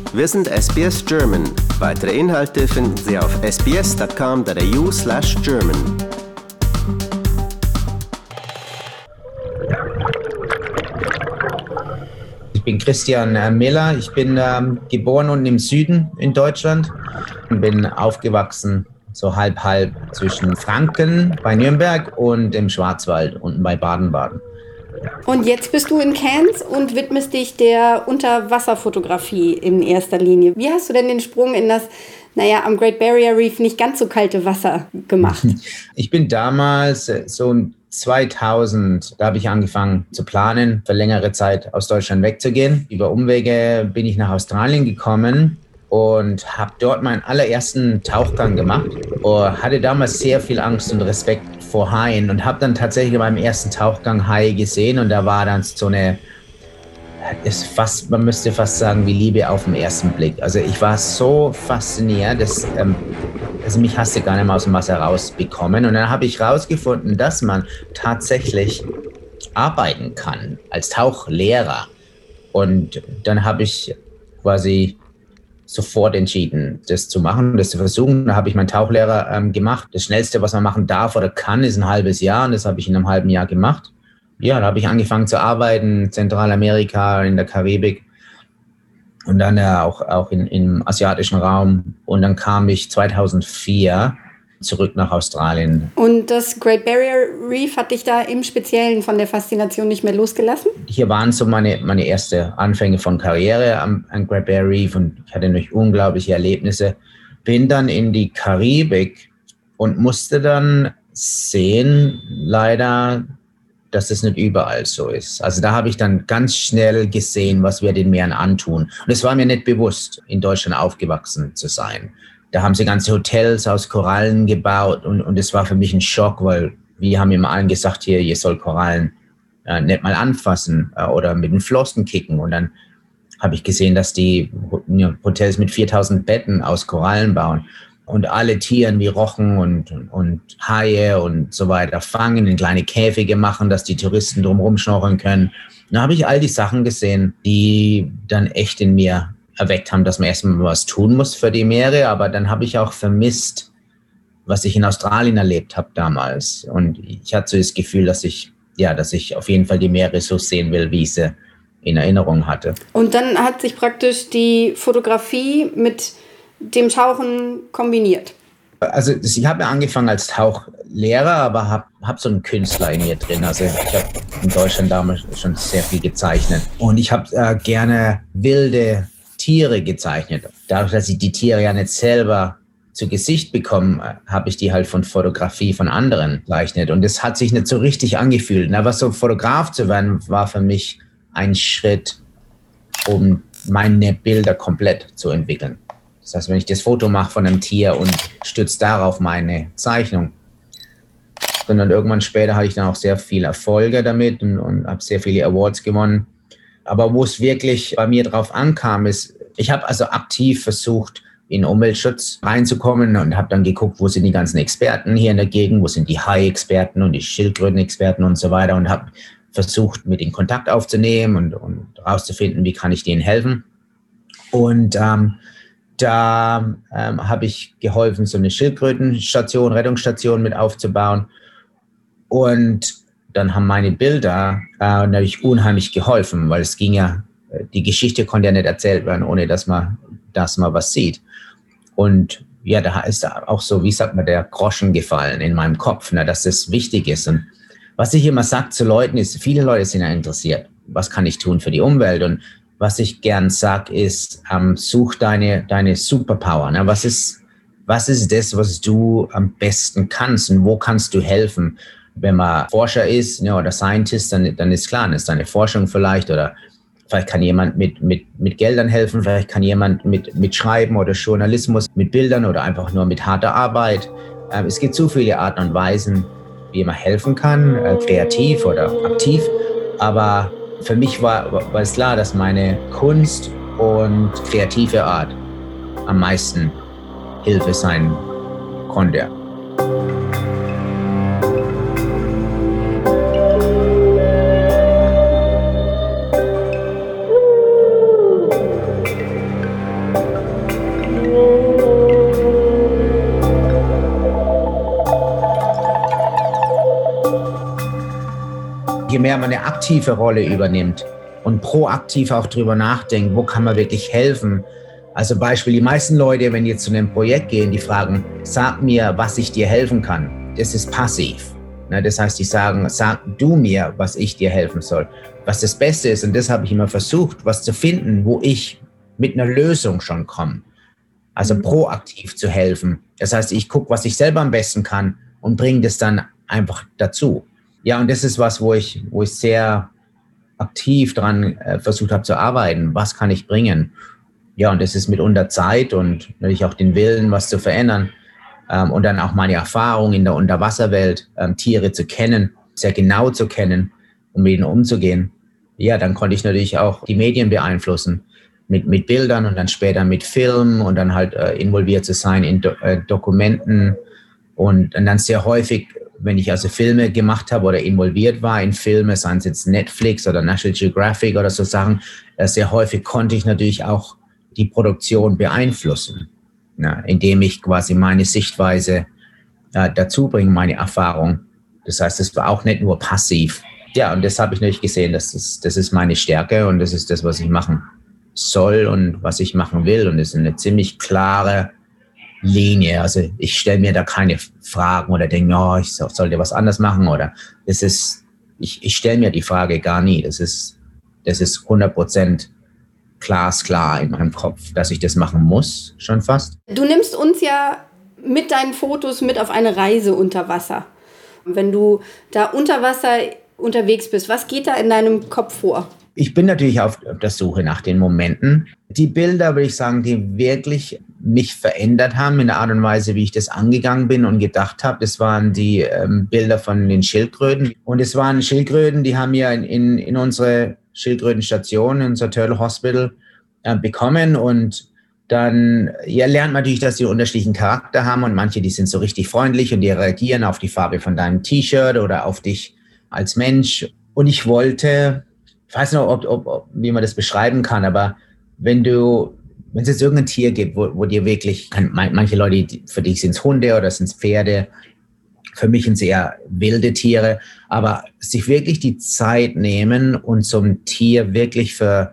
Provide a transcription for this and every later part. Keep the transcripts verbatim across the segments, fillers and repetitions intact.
Wir sind S B S German. Weitere Inhalte finden Sie auf sbs.com.au slash German. Ich bin Christian äh, Miller. Ich bin ähm, geboren unten im Süden in Deutschland und bin aufgewachsen so halb halb zwischen Franken bei Nürnberg und im Schwarzwald unten bei Baden-Baden. Und jetzt bist du in Cairns und widmest dich der Unterwasserfotografie in erster Linie. Wie hast du denn den Sprung in das, naja, am Great Barrier Reef nicht ganz so kalte Wasser gemacht? Ich bin damals so zweitausend, da habe ich angefangen zu planen, für längere Zeit aus Deutschland wegzugehen. Über Umwege bin ich nach Australien gekommen und habe dort meinen allerersten Tauchgang gemacht. Und hatte damals sehr viel Angst und Respekt vor Haien und habe dann tatsächlich beim ersten Tauchgang Haie gesehen und da war dann so eine, ist fast, man müsste fast sagen, wie Liebe auf den ersten Blick. Also ich war so fasziniert, dass, ähm, also mich hast du gar nicht mehr aus dem Wasser rausbekommen und dann habe ich rausgefunden, dass man tatsächlich arbeiten kann als Tauchlehrer und dann habe ich quasi sofort entschieden, das zu machen, das zu versuchen. Da habe ich meinen Tauchlehrer ähm, gemacht. Das Schnellste, was man machen darf oder kann, ist ein halbes Jahr. Und das habe ich in einem halben Jahr gemacht. Ja, da habe ich angefangen zu arbeiten in Zentralamerika, in der Karibik und dann äh, auch, auch in, im asiatischen Raum. Und dann kam ich zweitausendvier zurück nach Australien. Und das Great Barrier Reef hat dich da im Speziellen von der Faszination nicht mehr losgelassen? Hier waren so meine, meine erste Anfänge von Karriere am, am Great Barrier Reef und ich hatte natürlich unglaubliche Erlebnisse. Bin dann in die Karibik und musste dann sehen, leider, dass es nicht überall so ist. Also da habe ich dann ganz schnell gesehen, was wir den Meeren antun. Und es war mir nicht bewusst, in Deutschland aufgewachsen zu sein. Da haben sie ganze Hotels aus Korallen gebaut und, und es war für mich ein Schock, weil wir haben immer allen gesagt, hier, ihr soll Korallen äh, nicht mal anfassen äh, oder mit den Flossen kicken. Und dann habe ich gesehen, dass die ja, Hotels mit viertausend Betten aus Korallen bauen und alle Tiere wie Rochen und, und Haie und so weiter fangen, in kleine Käfige machen, dass die Touristen drumherum schnorcheln können. Da habe ich all die Sachen gesehen, die dann echt in mir erweckt haben, dass man erstmal was tun muss für die Meere, aber dann habe ich auch vermisst, was ich in Australien erlebt habe damals. Und ich hatte so das Gefühl, dass ich, ja, dass ich auf jeden Fall die Meere so sehen will, wie ich sie in Erinnerung hatte. Und dann hat sich praktisch die Fotografie mit dem Tauchen kombiniert. Also ich habe ja angefangen als Tauchlehrer, aber habe hab so einen Künstler in mir drin. Also ich habe in Deutschland damals schon sehr viel gezeichnet. Und ich habe äh, gerne wilde Tiere gezeichnet. Dadurch, dass ich die Tiere ja nicht selber zu Gesicht bekomme, habe ich die halt von Fotografie von anderen gezeichnet. Und das hat sich nicht so richtig angefühlt. Aber so Fotograf zu werden, war für mich ein Schritt, um meine Bilder komplett zu entwickeln. Das heißt, wenn ich das Foto mache von einem Tier und stütze darauf meine Zeichnung. Und dann irgendwann später hatte ich dann auch sehr viele Erfolge damit und, und habe sehr viele Awards gewonnen. Aber wo es wirklich bei mir drauf ankam, ist, ich habe also aktiv versucht, in Umweltschutz reinzukommen und habe dann geguckt, wo sind die ganzen Experten hier in der Gegend, wo sind die Hai-Experten und die Schildkröten-Experten und so weiter und habe versucht, mit ihnen Kontakt aufzunehmen und, und rauszufinden, wie kann ich denen helfen. Und ähm, da ähm, habe ich geholfen, so eine Schildkrötenstation, Rettungsstation mit aufzubauen. Und dann haben meine Bilder äh, natürlich unheimlich geholfen, weil es ging ja, die Geschichte konnte ja nicht erzählt werden, ohne dass man, dass man was sieht. Und ja, da ist auch so, wie sagt man, der Groschen gefallen in meinem Kopf, ne, dass das wichtig ist. Und was ich immer sage zu Leuten ist, viele Leute sind ja interessiert, was kann ich tun für die Umwelt? Und was ich gern sage ist, ähm, such deine, deine Superpower. Ne? Was ist, was ist das, was du am besten kannst und wo kannst du helfen? Wenn man Forscher ist, ne, oder Scientist, dann, dann ist klar, dann ist deine Forschung vielleicht oder vielleicht kann jemand mit, mit, mit Geldern helfen, vielleicht kann jemand mit, mit Schreiben oder Journalismus, mit Bildern oder einfach nur mit harter Arbeit. Ähm, es gibt so viele Arten und Weisen, wie man helfen kann, äh, kreativ oder aktiv. Aber für mich war, war es klar, dass meine Kunst und kreative Art am meisten Hilfe sein konnte. mehr man eine aktive Rolle übernimmt und proaktiv auch drüber nachdenkt, wo kann man wirklich helfen. Also Beispiel, die meisten Leute, wenn die jetzt zu einem Projekt gehen, die fragen, sag mir, was ich dir helfen kann. Das ist passiv. Das heißt, die sagen, sag du mir, was ich dir helfen soll. Was das Beste ist, und das habe ich immer versucht, was zu finden, wo ich mit einer Lösung schon komme. Also proaktiv zu helfen. Das heißt, ich gucke, was ich selber am besten kann und bringe das dann einfach dazu. Ja, und das ist was, wo ich, wo ich sehr aktiv dran äh, versucht habe zu arbeiten. Was kann ich bringen? Ja, und das ist mitunter Zeit und natürlich auch den Willen, was zu verändern. Ähm, und dann auch meine Erfahrung in der Unterwasserwelt, ähm, Tiere zu kennen, sehr genau zu kennen und mit ihnen umzugehen. Ja, dann konnte ich natürlich auch die Medien beeinflussen mit, mit Bildern und dann später mit Filmen und dann halt äh, involviert zu sein in Do- äh, Dokumenten. Und, und dann sehr häufig, wenn ich also Filme gemacht habe oder involviert war in Filme, seien es jetzt Netflix oder National Geographic oder so Sachen, äh, sehr häufig konnte ich natürlich auch die Produktion beeinflussen, ja, indem ich quasi meine Sichtweise äh, dazu bringe, meine Erfahrung. Das heißt, es war auch nicht nur passiv. Ja, und das habe ich natürlich gesehen, das ist, das ist meine Stärke und das ist das, was ich machen soll und was ich machen will. Und das ist eine ziemlich klare Linie. Also ich stelle mir da keine Fragen oder denke, oh, ich sollte was anderes machen oder das ist, ich, ich stelle mir die Frage gar nie. Das ist, das ist hundert Prozent glasklar in meinem Kopf, dass ich das machen muss, schon fast. Du nimmst uns ja mit deinen Fotos mit auf eine Reise unter Wasser. Wenn du da unter Wasser unterwegs bist, was geht da in deinem Kopf vor? Ich bin natürlich auf der Suche nach den Momenten. Die Bilder, würde ich sagen, die wirklich mich verändert haben in der Art und Weise, wie ich das angegangen bin und gedacht habe, das waren die ähm, Bilder von den Schildkröten. Und es waren Schildkröten, die haben wir in, in, in unsere Schildkrötenstation, in unser Turtle Hospital äh, bekommen. Und dann ja, lernt man natürlich, dass die einen unterschiedlichen Charakter haben und manche, die sind so richtig freundlich und die reagieren auf die Farbe von deinem T-Shirt oder auf dich als Mensch. Und ich wollte, ich weiß nicht, ob, ob, ob, wie man das beschreiben kann, aber wenn du, wenn es jetzt irgendein Tier gibt, wo, wo dir wirklich, manche Leute, für dich sind es Hunde oder sind es Pferde, für mich sind es eher wilde Tiere, aber sich wirklich die Zeit nehmen und so ein Tier wirklich für,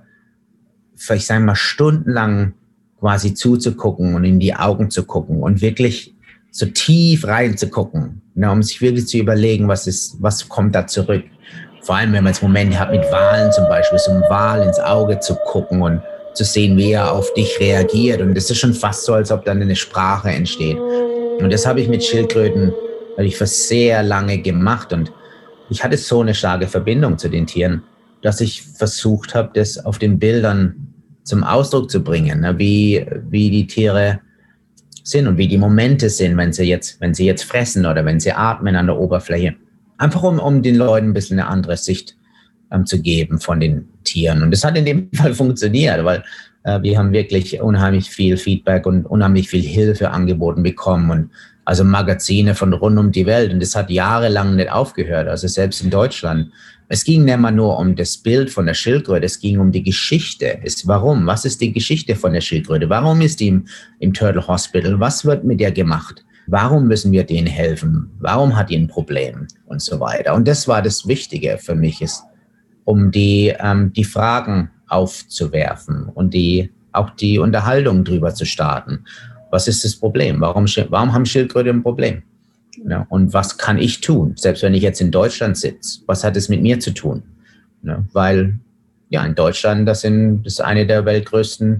für ich sage mal, stundenlang quasi zuzugucken und in die Augen zu gucken und wirklich so tief reinzugucken, ne, um sich wirklich zu überlegen, was ist, was kommt da zurück. Vor allem, wenn man jetzt Momente hat mit Walen zum Beispiel, so einem Wal ins Auge zu gucken und zu sehen, wie er auf dich reagiert. Und das ist schon fast so, als ob dann eine Sprache entsteht. Und das habe ich mit Schildkröten natürlich für sehr lange gemacht. Und ich hatte so eine starke Verbindung zu den Tieren, dass ich versucht habe, das auf den Bildern zum Ausdruck zu bringen, ne? wie, wie die Tiere sind und wie die Momente sind, wenn sie jetzt, wenn sie jetzt fressen oder wenn sie atmen an der Oberfläche. Einfach um, um den Leuten ein bisschen eine andere Sicht ähm, zu geben von den Tieren. Und das hat in dem Fall funktioniert, weil äh, wir haben wirklich unheimlich viel Feedback und unheimlich viel Hilfe angeboten bekommen und also Magazine von rund um die Welt. Und das hat jahrelang nicht aufgehört, also selbst in Deutschland. Es ging nicht mal nur um das Bild von der Schildkröte, es ging um die Geschichte. Es, warum? Was ist die Geschichte von der Schildkröte? Warum ist die im, im Turtle Hospital? Was wird mit der gemacht? Warum müssen wir denen helfen? Warum hat die ein Problem? Und so weiter. Und das war das Wichtige für mich, ist, um die, ähm, die Fragen aufzuwerfen und die, auch die Unterhaltung drüber zu starten. Was ist das Problem? Warum, warum haben Schildkröten ein Problem? Ja, und was kann ich tun? Selbst wenn ich jetzt in Deutschland sitze, was hat es mit mir zu tun? Ja, weil ja, in Deutschland, das, sind, das ist eine der weltgrößten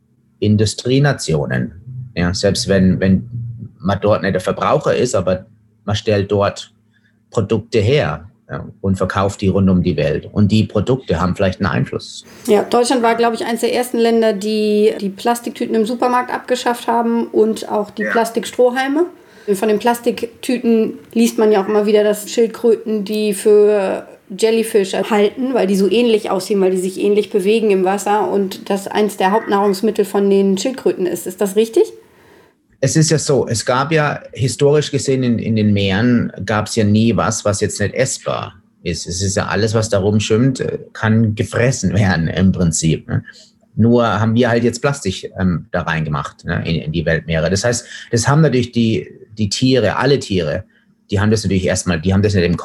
Industrienationen. Ja, selbst wenn, wenn man dort nicht der Verbraucher ist, aber man stellt dort Produkte her, ja, und verkauft die rund um die Welt. Und die Produkte haben vielleicht einen Einfluss. Ja, Deutschland war, glaube ich, eines der ersten Länder, die die Plastiktüten im Supermarkt abgeschafft haben und auch die ja. Plastikstrohhalme. Von den Plastiktüten liest man ja auch immer wieder, dass Schildkröten die für Jellyfish halten, weil die so ähnlich aussehen, weil die sich ähnlich bewegen im Wasser und das eins der Hauptnahrungsmittel von den Schildkröten ist. Ist das richtig? Es ist ja so, es gab ja historisch gesehen in, in den Meeren, gab es ja nie was, was jetzt nicht essbar ist. Es ist ja alles, was da rumschwimmt, kann gefressen werden im Prinzip. Ne? Nur haben wir halt jetzt Plastik ähm, da reingemacht, ne, in, in die Weltmeere. Das heißt, das haben natürlich die, die Tiere, alle Tiere, die haben das natürlich erstmal, die haben das nicht im Kopf.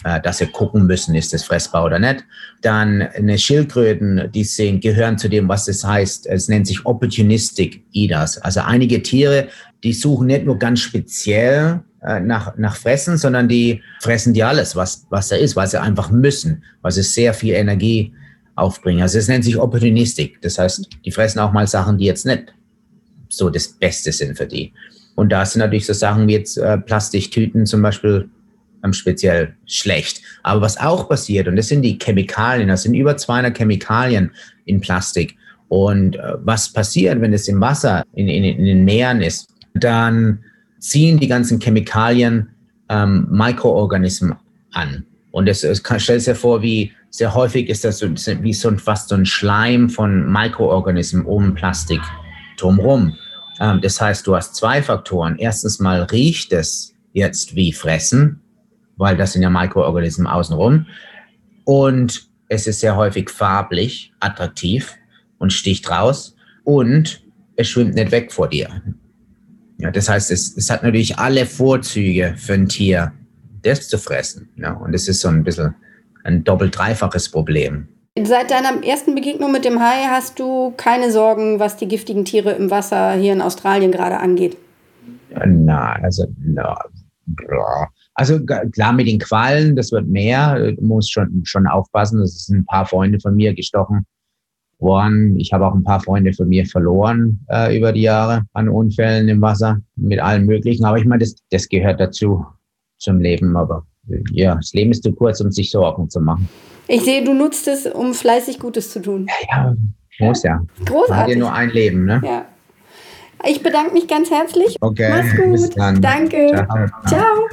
äh, dass sie gucken müssen, ist das fressbar oder nicht. Dann eine Schildkröten, die sehen, gehören zu dem, was das heißt. Es nennt sich Opportunistic Eaters. Also einige Tiere, die suchen nicht nur ganz speziell äh, nach, nach Fressen, sondern die fressen dir alles, was, was da ist, weil sie einfach müssen, weil sie sehr viel Energie aufbringen. Also es nennt sich Opportunistic. Das heißt, die fressen auch mal Sachen, die jetzt nicht so das Beste sind für die. Und da sind natürlich so Sachen wie jetzt äh, Plastiktüten zum Beispiel ähm, speziell schlecht. Aber was auch passiert, und das sind die Chemikalien, das sind über zweihundert Chemikalien in Plastik. Und äh, was passiert, wenn es im Wasser, in, in, in den Meeren ist, dann ziehen die ganzen Chemikalien ähm, Mikroorganismen an. Und es, es kann, stell dir vor, wie sehr häufig ist das so, wie so ein, fast so ein Schleim von Mikroorganismen um Plastik drumherum. Ähm, das heißt, du hast zwei Faktoren. Erstens mal riecht es jetzt wie Fressen, weil das sind ja Mikroorganismen außenrum. Und es ist sehr häufig farblich, attraktiv und sticht raus. Und es schwimmt nicht weg vor dir. Ja, das heißt, es, es hat natürlich alle Vorzüge für ein Tier, das zu fressen. Ja, und das ist so ein bisschen ein doppelt-dreifaches Problem. Seit deiner ersten Begegnung mit dem Hai hast du keine Sorgen, was die giftigen Tiere im Wasser hier in Australien gerade angeht? Na, also, na, also klar mit den Quallen, das wird mehr. Du musst schon, schon aufpassen. Es sind ein paar Freunde von mir gestochen worden. Ich habe auch ein paar Freunde von mir verloren äh, über die Jahre an Unfällen im Wasser mit allem Möglichen. Aber ich meine, das, das gehört dazu zum Leben. Aber ja, das Leben ist zu kurz, um sich Sorgen zu machen. Ich sehe, du nutzt es, um fleißig Gutes zu tun. Ja, ja, muss ja. Großartig. Man hat ja nur ein Leben, ne? Ja. Ich bedanke mich ganz herzlich. Okay. Mach's gut. Bis dann. Danke. Ciao. Ciao.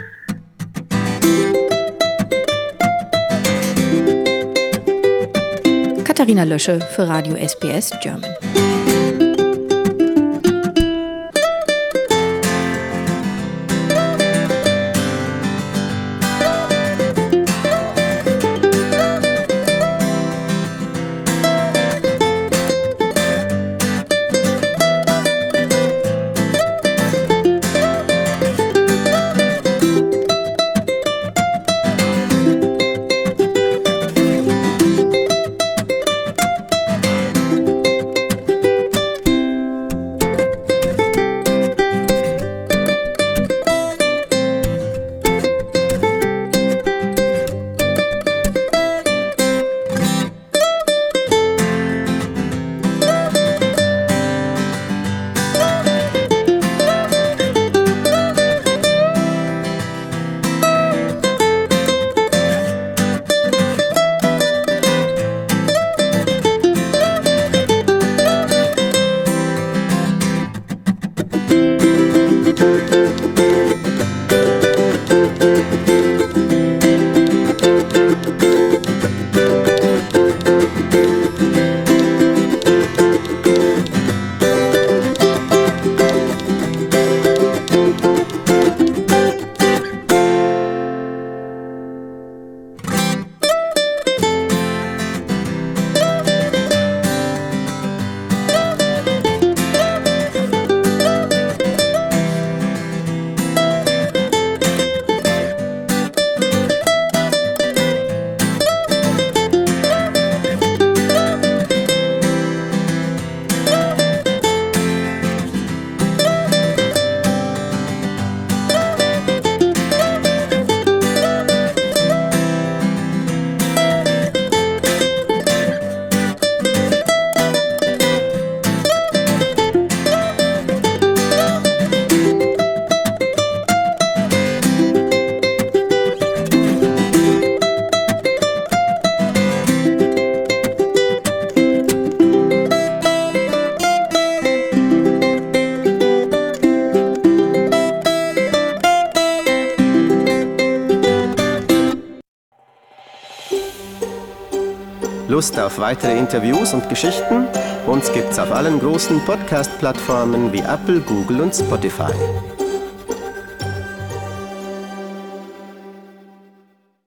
Katharina Lösche für Radio S B S German. Lust auf weitere Interviews und Geschichten? Uns gibt's auf allen großen Podcast-Plattformen wie Apple, Google und Spotify.